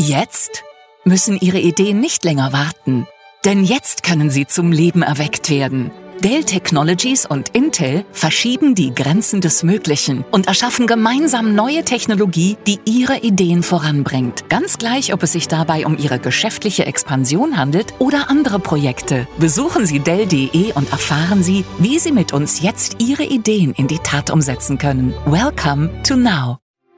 Jetzt müssen Ihre Ideen nicht länger warten, denn jetzt können sie zum Leben erweckt werden. Dell Technologies und Intel verschieben die Grenzen des Möglichen und erschaffen gemeinsam neue Technologie, die Ihre Ideen voranbringt. Ganz gleich, ob es sich dabei um Ihre geschäftliche Expansion handelt oder andere Projekte. Besuchen Sie Dell.de und erfahren Sie, wie Sie mit uns jetzt Ihre Ideen in die Tat umsetzen können. Welcome to Now.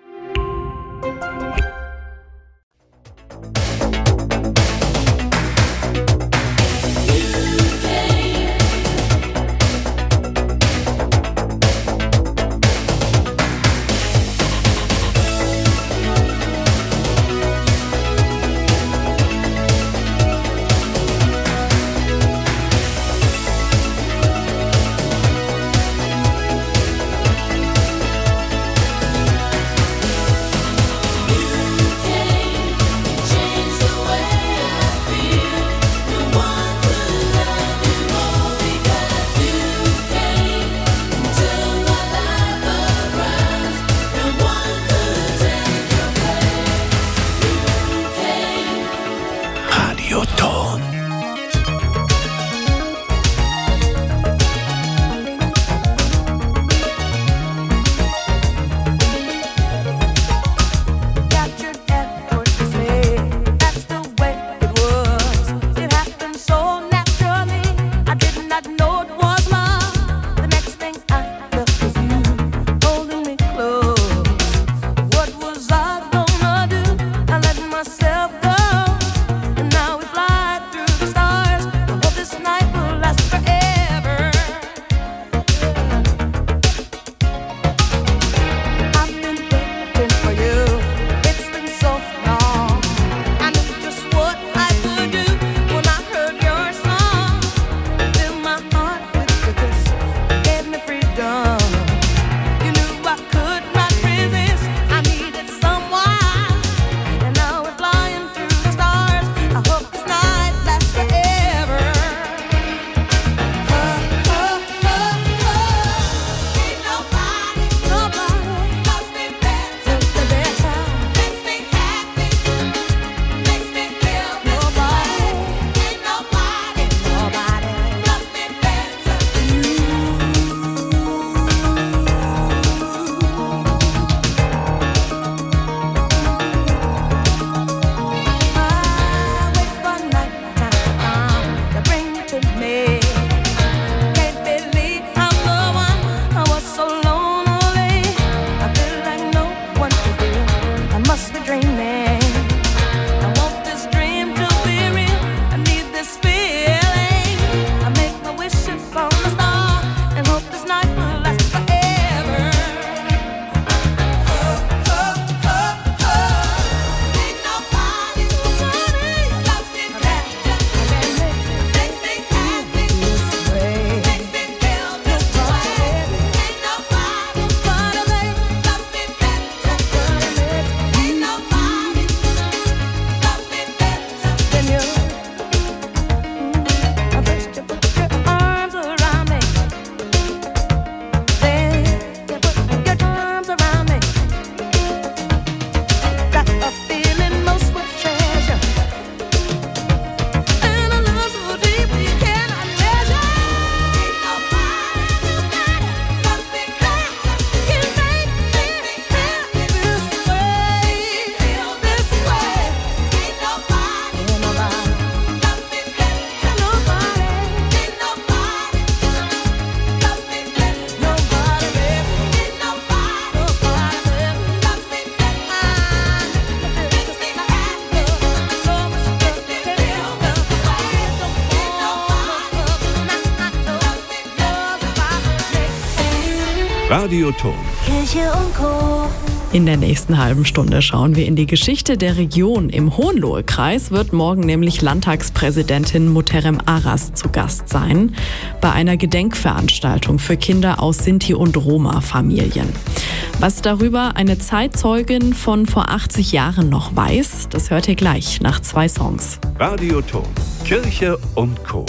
Radioton. Kirche und Co. In der nächsten halben Stunde schauen wir in die Geschichte der Region. Im Hohenlohe-Kreis wird morgen nämlich Landtagspräsidentin Muhterem Aras zu Gast sein, bei einer Gedenkveranstaltung für Kinder aus Sinti- und Roma-Familien. Was darüber eine Zeitzeugin von vor 80 Jahren noch weiß, das hört ihr gleich nach 2 Songs. Radioton. Kirche und Co.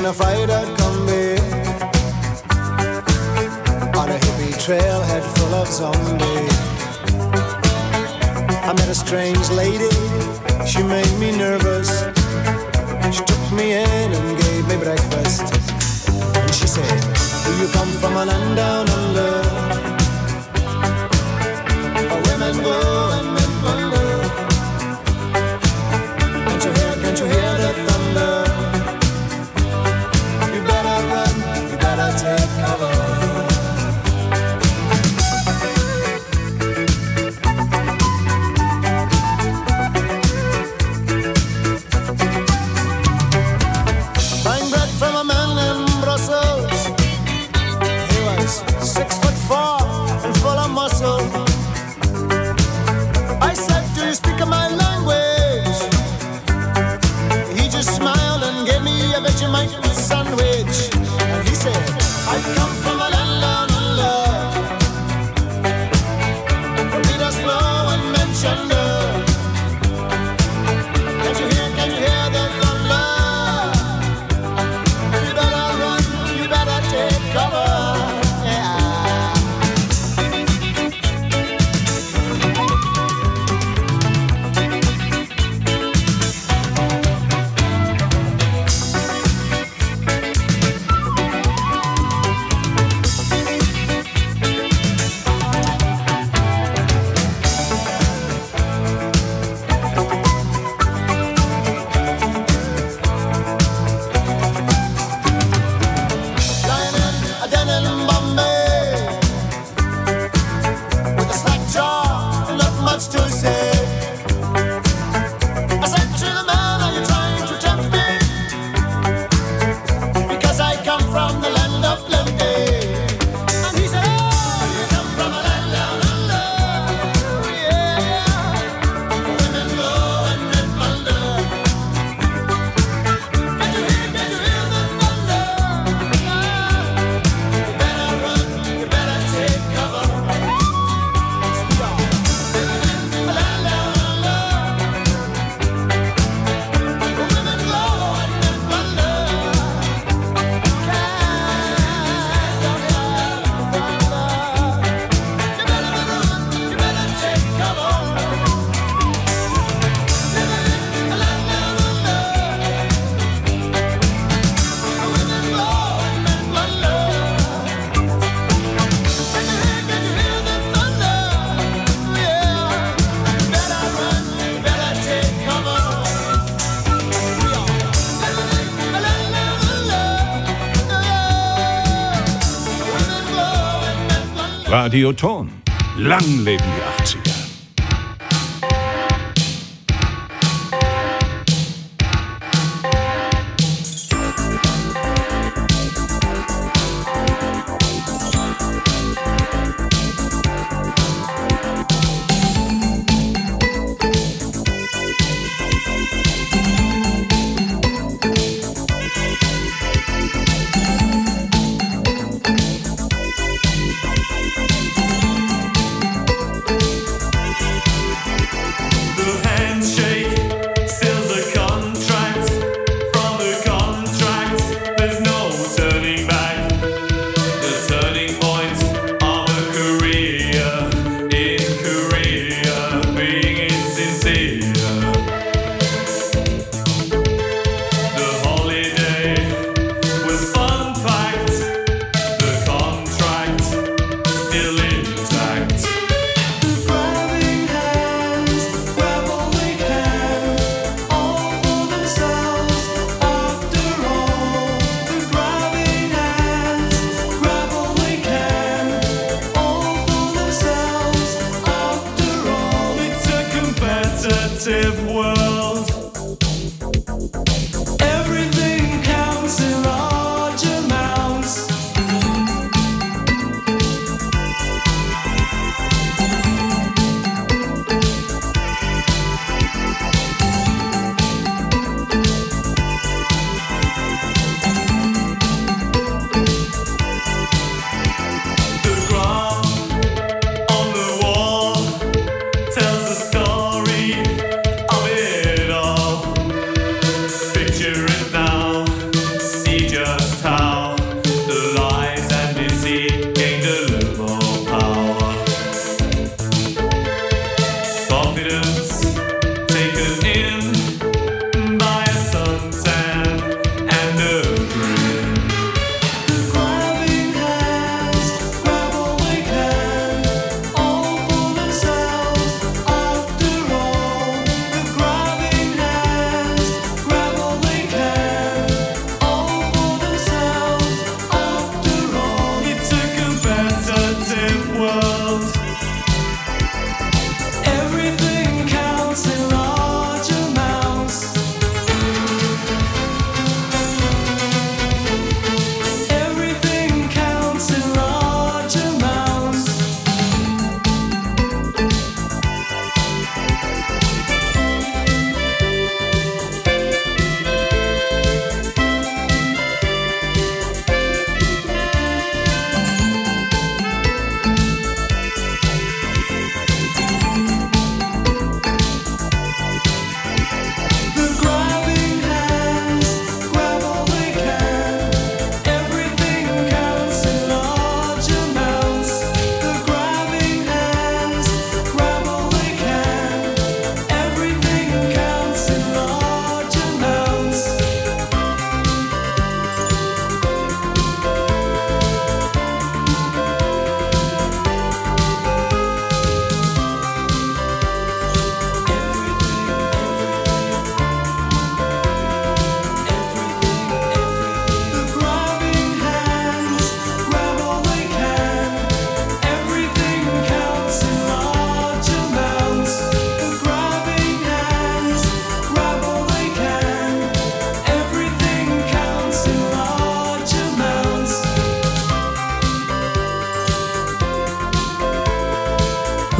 a fried-out combi on a hippie trailhead full of zombies. I met a strange lady, she made me nervous. She took me in and gave me breakfast. And she said, do you come from a land down under, where women go and men wonder? Can't you hear the thunder? You better run, you better take cover. Buying bread from a man in Brussels. He was 6'4" and full of muscle. I said, do you speak my language? He just smiled and gave me a Vegemite sandwich. And he said, I come from a land down under, where Peter's flow and men chunder. Can't you hear the thunder? You better run, you better take cover. Radioton. Lang leben die 80er.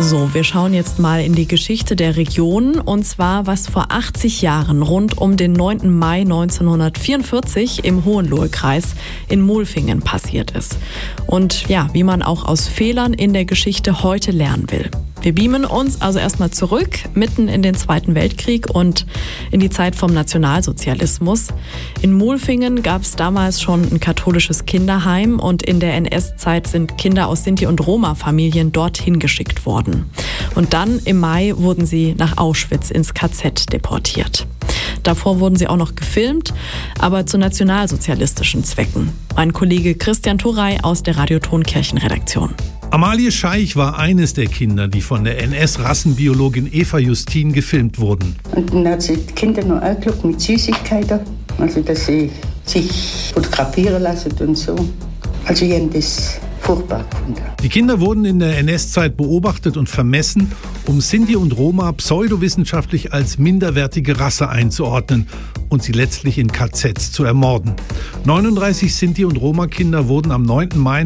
So, wir schauen jetzt mal in die Geschichte der Region, und zwar, was vor 80 Jahren rund um den 9. Mai 1944 im Hohenlohe-Kreis in Mulfingen passiert ist. Und ja, wie man auch aus Fehlern in der Geschichte heute lernen will. Wir beamen uns also erstmal zurück, mitten in den Zweiten Weltkrieg und in die Zeit vom Nationalsozialismus. In Mulfingen gab es damals schon ein katholisches Kinderheim und in der NS-Zeit sind Kinder aus Sinti- und Roma-Familien dorthin geschickt worden. Und dann im Mai wurden sie nach Auschwitz ins KZ deportiert. Davor wurden sie auch noch gefilmt, aber zu nationalsozialistischen Zwecken. Mein Kollege Christian Thuray aus der Radioton-Kirchenredaktion. Amalie Scheich war eines der Kinder, die von der NS-Rassenbiologin Eva Justin gefilmt wurden. Und dann hat sie die Kinder noch angeschaut mit Süßigkeiten, also dass sie sich fotografieren lassen und so. Also ich habe das furchtbar gefunden. Die Kinder wurden in der NS-Zeit beobachtet und vermessen, um Sinti und Roma pseudowissenschaftlich als minderwertige Rasse einzuordnen und sie letztlich in KZs zu ermorden. 39 Sinti- und Roma-Kinder wurden am 9. Mai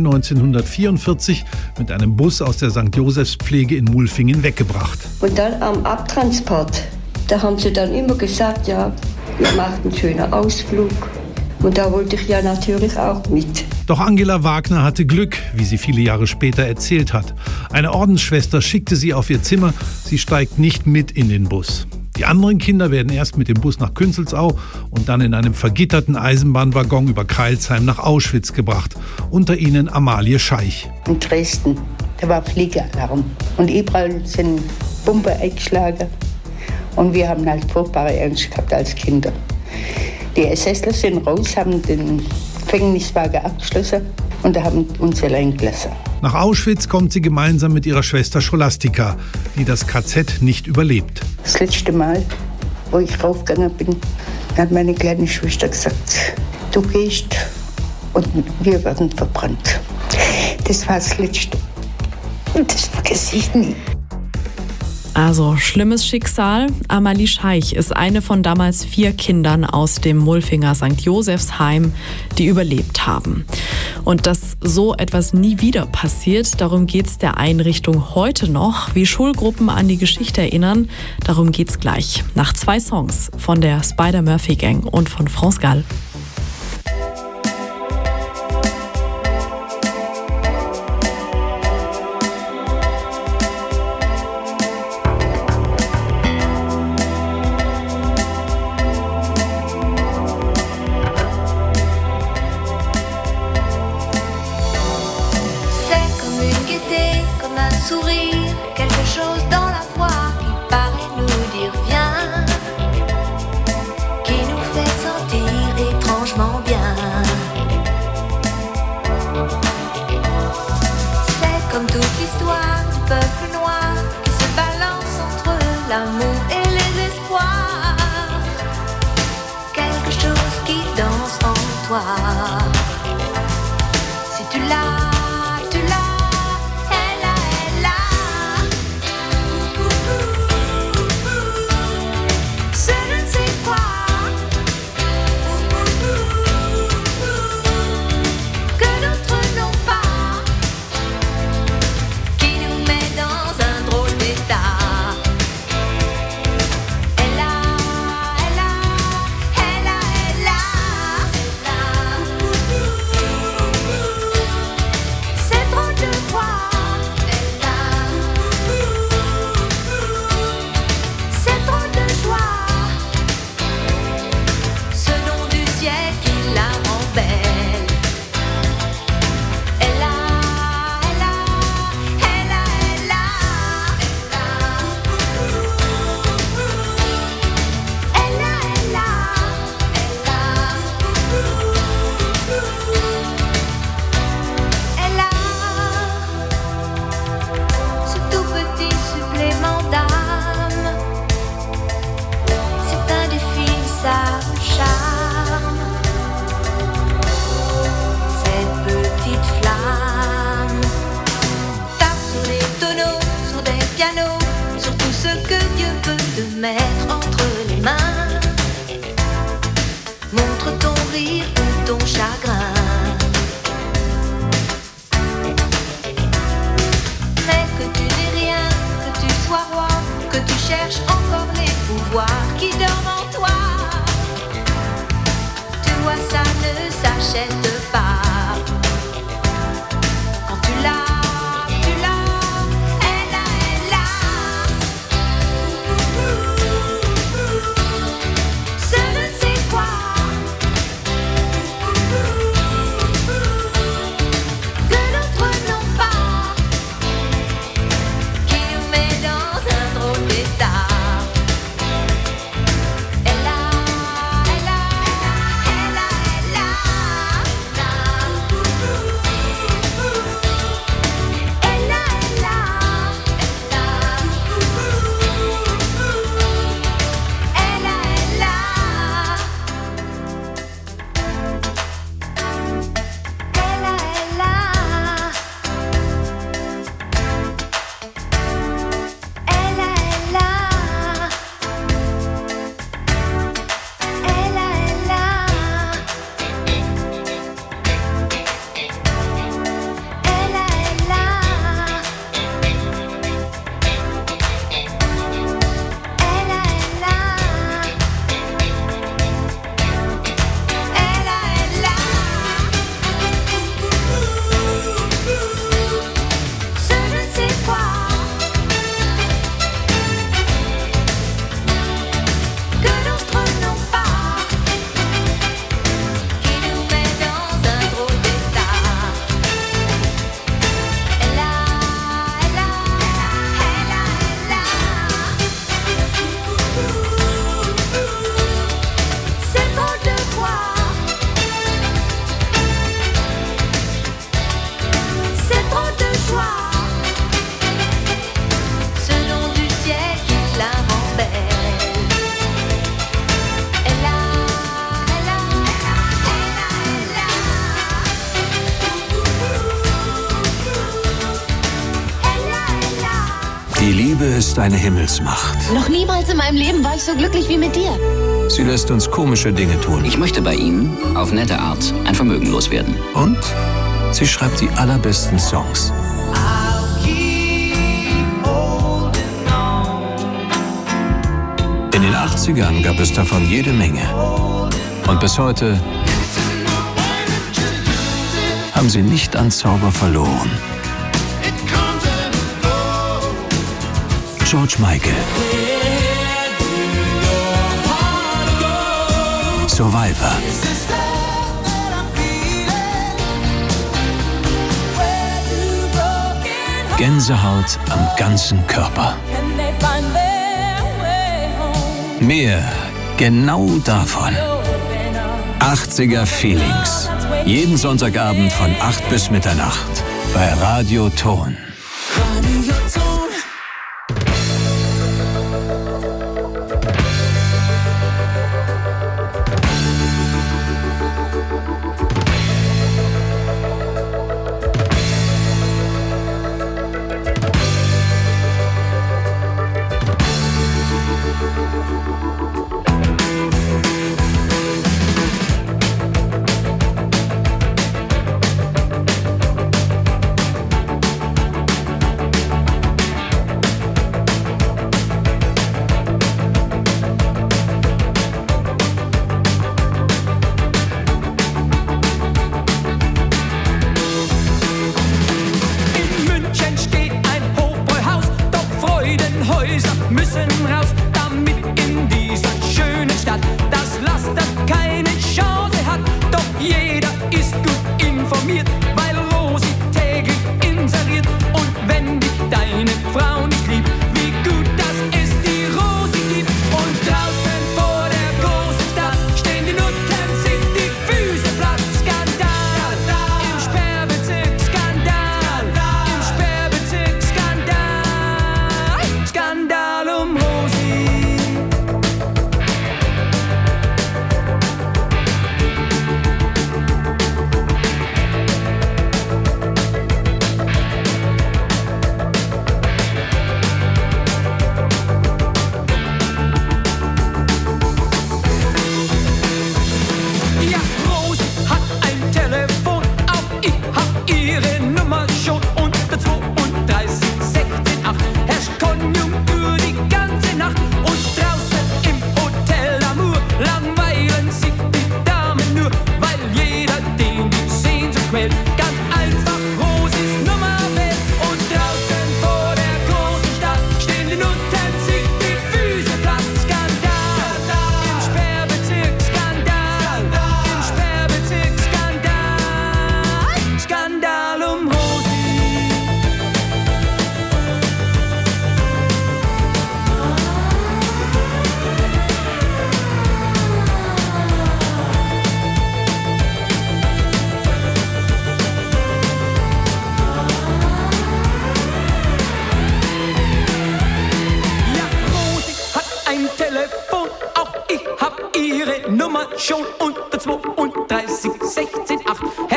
1944 mit einem Bus aus der St. Josephspflege in Mulfingen weggebracht. Und dann am Abtransport, da haben sie dann immer gesagt, ja, ihr macht einen schönen Ausflug. Und da wollte ich ja natürlich auch mit. Doch Angela Wagner hatte Glück, wie sie viele Jahre später erzählt hat. Eine Ordensschwester schickte sie auf ihr Zimmer, sie steigt nicht mit in den Bus. Die anderen Kinder werden erst mit dem Bus nach Künzelsau und dann in einem vergitterten Eisenbahnwaggon über Crailsheim nach Auschwitz gebracht. Unter ihnen Amalie Scheich. In Dresden, da war Fliegealarm. Und überall sind Bomben eingeschlagen. Und wir haben halt furchtbare Angst gehabt als Kinder. Die SSler sind raus, haben den Gefängniswagen abgeschlossen und haben uns allein gelassen. Nach Auschwitz kommt sie gemeinsam mit ihrer Schwester Scholastika, die das KZ nicht überlebt. Das letzte Mal, wo ich raufgegangen bin, hat meine kleine Schwester gesagt, du gehst und wir werden verbrannt. Das war das Letzte. Und das vergesse ich nie. Also, schlimmes Schicksal. Amalie Scheich ist eine von damals 4 Kindern aus dem Mulfinger St. Josephsheim, die überlebt haben. Und dass so etwas nie wieder passiert, darum geht es der Einrichtung heute noch. Wie Schulgruppen an die Geschichte erinnern, darum geht's gleich. Nach 2 Songs von der Spider-Murphy-Gang und von France Gall. Sourire, quelque chose dans la voix qui paraît nous dire viens, qui nous fait sentir étrangement bien. C'est comme toute l'histoire du peuple noir qui se balance entre l'amour et les espoirs. Quelque chose qui danse en toi. Si tu l'as, tu l'as. Mettre entre les mains, montre ton rire ou ton chagrin. Mais que tu n'aies rien cherches encore les pouvoirs qui dorment en toi. Tu vois, ça ne s'achète pas. Quand tu l'as, elle a. Ce ne sais quoi que d'autres n'ont pas, qui nous met dans un drôle d'état. Elle a. Die Liebe ist eine Himmelsmacht. Noch niemals in meinem Leben war ich so glücklich wie mit dir. Sie lässt uns komische Dinge tun. Ich möchte bei ihm auf nette Art ein Vermögen loswerden. Und sie schreibt die allerbesten Songs. In den 80ern gab es davon jede Menge. Und bis heute haben sie nicht an Zauber verloren. George Michael. Survivor. Gänsehaut am ganzen Körper. Mehr genau davon. 80er Feelings. Jeden Sonntagabend von 8 bis Mitternacht bei Radio Ton.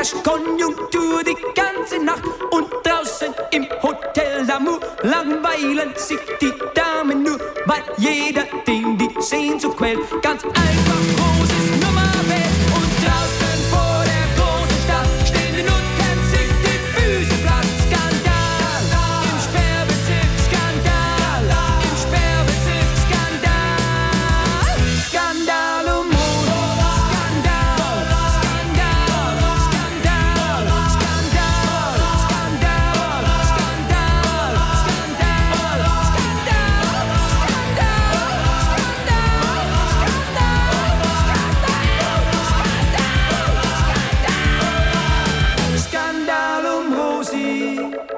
herrscht Konjunktur die ganze Nacht und draußen im Hotel d'Amour langweilen sich die Damen nur, weil jeder den die Sehnsucht quält. Ganz einfach großes Nummerwelt und draußen vor der großen Stadt stehen die Nutten sich die Füße platt. Skandal im Sperrbezirk, Skandal im Sperrbezirk, Skandal, Skandal um Mode, Skandal, Skandal, Skandal, Skandal, Skandal, Skandal, Skandal um Rosi.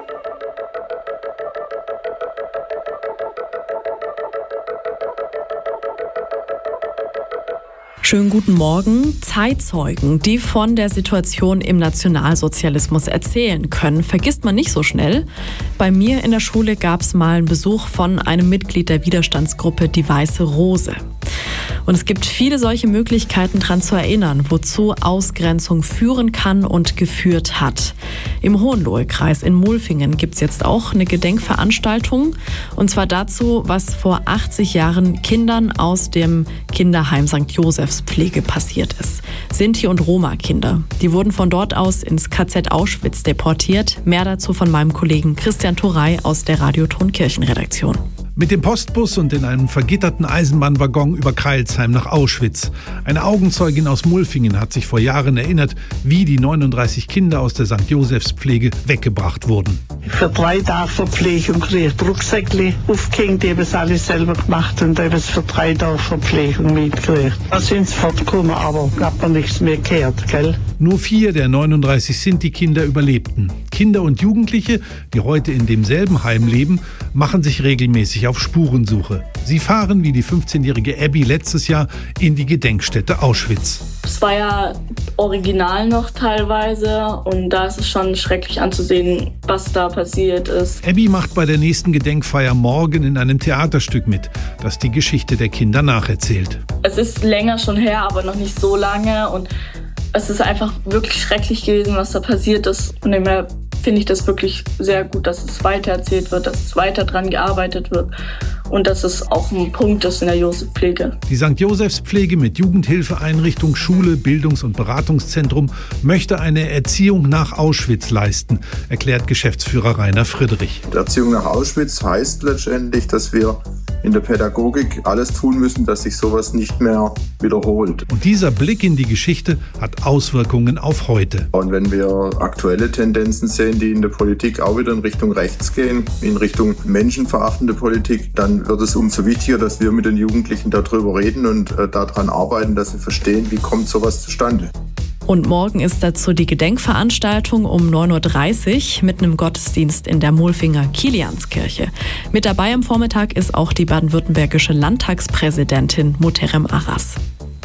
Schönen guten Morgen. Zeitzeugen, die von der Situation im Nationalsozialismus erzählen können, vergisst man nicht so schnell. Bei mir in der Schule gab es mal einen Besuch von einem Mitglied der Widerstandsgruppe Die Weiße Rose. Und es gibt viele solche Möglichkeiten, daran zu erinnern, wozu Ausgrenzung führen kann und geführt hat. Im Hohenlohe-Kreis in Mulfingen gibt es jetzt auch eine Gedenkveranstaltung. Und zwar dazu, was vor 80 Jahren Kindern aus dem Kinderheim St. Josephs Pflege passiert ist. Sinti- und Roma-Kinder. Die wurden von dort aus ins KZ Auschwitz deportiert. Mehr dazu von meinem Kollegen Christian Thorey aus der Radioton-Kirchen-Redaktion. Mit dem Postbus und in einem vergitterten Eisenbahnwaggon über Kreilsheim nach Auschwitz. Eine Augenzeugin aus Mulfingen hat sich vor Jahren erinnert, wie die 39 Kinder aus der St. Josephs Pflege weggebracht wurden. Für 3 Tage Verpflegung gekriegt, Rucksäckli aufgehängt, die haben es alles selber gemacht und haben es für 3 Tage Verpflegung mitgekriegt. Da sind sie fortgekommen, aber hat man nichts mehr gehört, gell? Nur 4 der 39 Sinti-Kinder überlebten. Kinder und Jugendliche, die heute in demselben Heim leben, machen sich regelmäßig auf Spurensuche. Sie fahren wie die 15-jährige Abby letztes Jahr in die Gedenkstätte Auschwitz. Es war ja original noch teilweise und da ist es schon schrecklich anzusehen, was da passiert ist. Abby macht bei der nächsten Gedenkfeier morgen in einem Theaterstück mit, das die Geschichte der Kinder nacherzählt. Es ist länger schon her, aber noch nicht so lange und es ist einfach wirklich schrecklich gewesen, was da passiert ist. Von dem her finde ich das wirklich sehr gut, dass es weitererzählt wird, dass es weiter dran gearbeitet wird und dass es auch ein Punkt ist in der Joseph-Pflege. Die St. Josephs Pflege mit Jugendhilfeeinrichtung, Schule, Bildungs- und Beratungszentrum möchte eine Erziehung nach Auschwitz leisten, erklärt Geschäftsführer Rainer Friedrich. Die Erziehung nach Auschwitz heißt letztendlich, dass wir in der Pädagogik alles tun müssen, dass sich sowas nicht mehr wiederholt. Und dieser Blick in die Geschichte hat Auswirkungen auf heute. Und wenn wir aktuelle Tendenzen sehen, die in der Politik auch wieder in Richtung rechts gehen, in Richtung menschenverachtende Politik, dann wird es umso wichtiger, dass wir mit den Jugendlichen darüber reden und daran arbeiten, dass sie verstehen, wie kommt sowas zustande. Und morgen ist dazu die Gedenkveranstaltung um 9.30 Uhr mit einem Gottesdienst in der Mulfinger Kilianskirche. Mit dabei am Vormittag ist auch die baden-württembergische Landtagspräsidentin Muhterem Aras.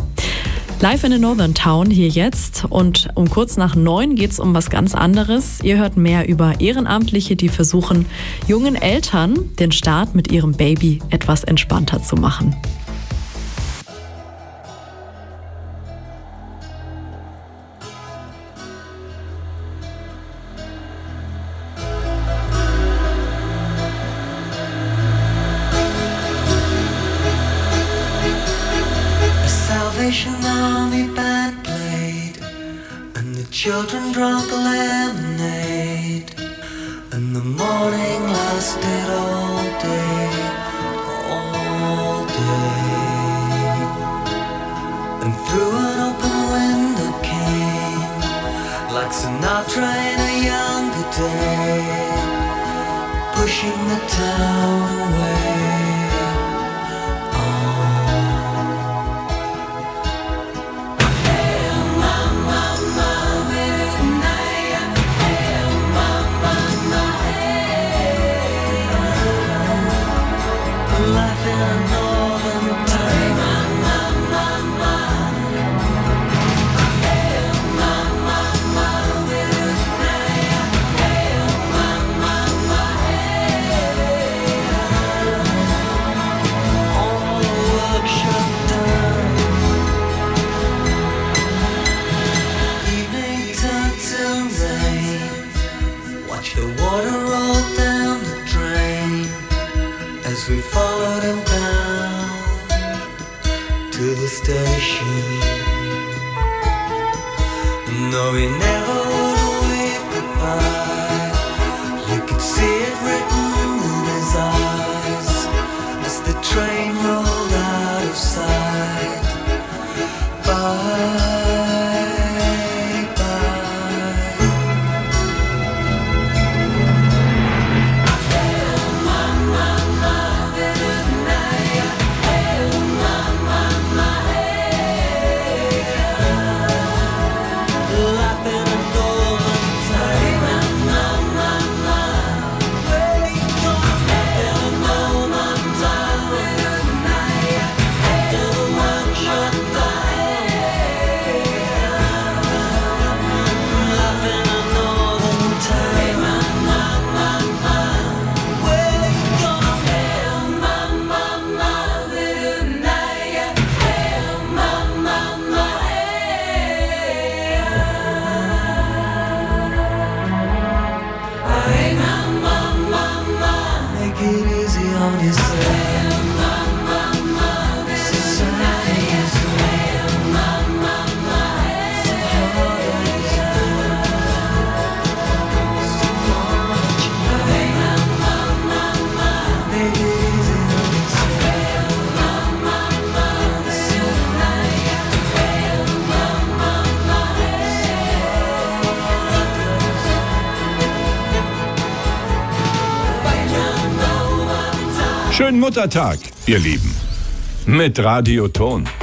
Live in the Northern Town hier jetzt und um kurz nach 9 geht es um was ganz anderes. Ihr hört mehr über Ehrenamtliche, die versuchen, jungen Eltern den Start mit ihrem Baby etwas entspannter zu machen. Army band played, and the children drank lemonade, and the morning lasted all day, and through an open window came, like Sinatra in a younger day, pushing the town away. though he never would wave goodbye, you could see it written in his eyes as the train rolled out of sight. Bye. Schönen Muttertag, ihr Lieben. Mit Radio Ton.